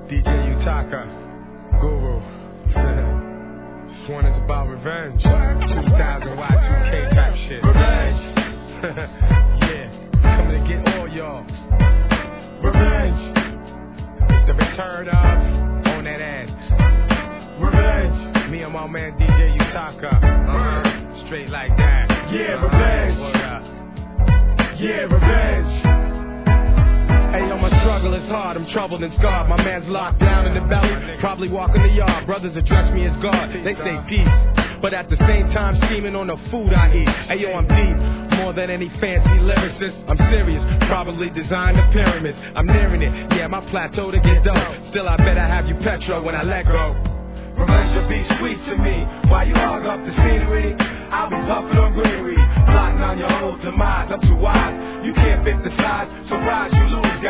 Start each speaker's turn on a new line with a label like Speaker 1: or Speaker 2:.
Speaker 1: DJ Utaka, Guru. This one is about revenge. 2000 Y2K type shit. Revenge. Yeah, coming to get all y'all. Revenge. It's the return of on that ass. Revenge. Me and my man DJ Utaka. Straight like that. Yeah, revenge. Yeah, revenge. Hey, yo, my struggle is hard, I'm troubled and scarred. My man's locked down in the belly, probably walking the yard. Brothers address me as God, they say peace, but at the same time scheming on the food I eat. Hey, yo, I'm deep, more than any fancy lyricist. I'm serious, probably designed the pyramids. I'm nearing it, yeah, my plateau to get dope. Still, I bet I have you petro when I let go. Revenge will be sweet to me, while you hog up the scenery. I'll be puffing on greenery, plotting on your whole demise. I'm too wise, you can't fit the size, so rise you lose,